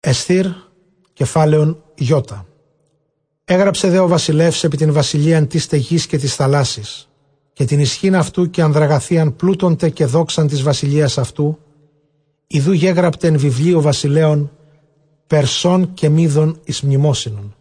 Εσθήρ, κεφάλαιον Ι. Έγραψε δε ο βασιλεύς επί την βασιλείαν της στεγής και της θαλάσσης, και την ισχύν αυτού και ανδραγαθίαν πλούτοντε και δόξαν της βασιλείας αυτού, ιδού γέγραπτεν βιβλίο βασιλέων, Περσών και Μίδων εις μνημόσυνον.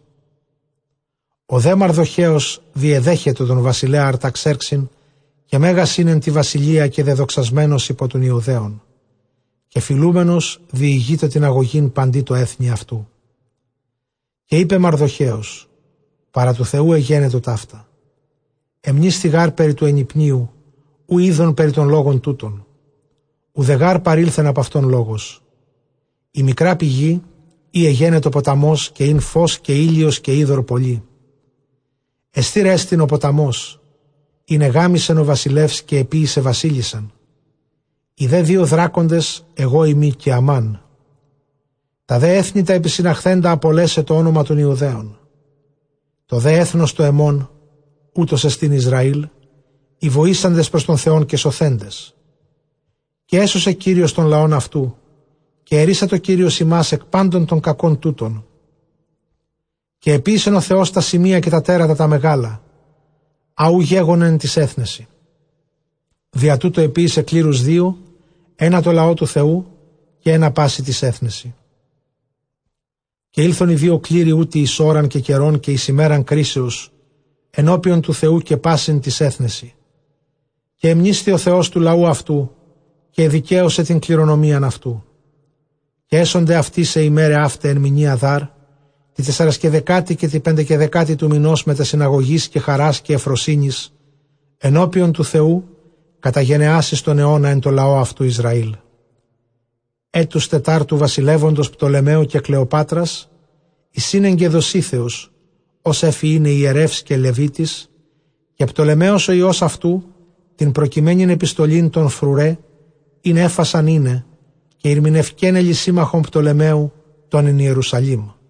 Ο δε Μαρδοχέος διεδέχεται τον βασιλέα Αρταξέρξιν, και μέγας είναι τη βασιλεία και δεδοξασμένος υπό των Ιουδαίων, και φιλούμενος διηγείται την αγωγήν παντί το έθνη αυτού. Και είπε Μαρδοχέος, παρά του Θεού εγένετο ταύτα. Εμνίστη γάρ περί του ενυπνίου, ου είδων περί των λόγων τούτων. Ουδεγάρ παρήλθεν από αυτόν λόγος. Η μικρά πηγή, ή εγένετο ποταμός, και ειν φως και ήλιος και είδωρ πολύ. Εστήρ έστιν ο ποταμός, είναι γάμισεν ο βασιλεύς και επίησε βασίλισσαν. Οι δε δύο δράκοντες, εγώ ημί και Αμάν. Τα δε έθνη τα επισυναχθέντα απολέσε το όνομα των Ιουδαίων. Το δε έθνος το εμών, ούτως εστίν Ισραήλ, οι βοήσαντες προς τον Θεόν και σωθέντες. Και έσωσε Κύριος τον λαόν αυτού, και ερίσα το Κύριος ημάς εκ πάντων των κακών τούτων. Και επίησεν ο Θεός τα σημεία και τα τέρατα τα μεγάλα, αού γέγονεν της έθνεση. Δια τούτο επίησε κλήρους δύο, ένα το λαό του Θεού και ένα πάση της έθνεση. Και ήλθον οι δύο κλήροι ούτι εις ώραν και καιρών και εις ημέραν κρίσεως, ενώπιον του Θεού και πάσιν της έθνεση. Και εμνίσθη ο Θεός του λαού αυτού και δικαίωσε την κληρονομίαν αυτού. Και έσονται αυτοί σε ημέρε αύτε εν μηνύ Αδάρ, τη 40η και τη 5η του μηνός με τα συναγωγής και χαράς και εφροσύνης, ενώπιον του Θεού, κατά γενεάσεις τον αιώνα εν το λαό αυτού Ισραήλ. Έτους τετάρτου βασιλεύοντος Πτολεμαίου και Κλεοπάτρας, η σύνεγγε Δοσίθεος, ως έφη είναι ιερεύς και Λεβίτης, και Πτολεμαίος ο ιός αυτού, την προκειμένην επιστολήν των Φρουρέ, είναι έφασαν είναι, και ηρμηνευκέν ελισίμαχον Πτολεμαίου τον εν Ιερουσαλήμ.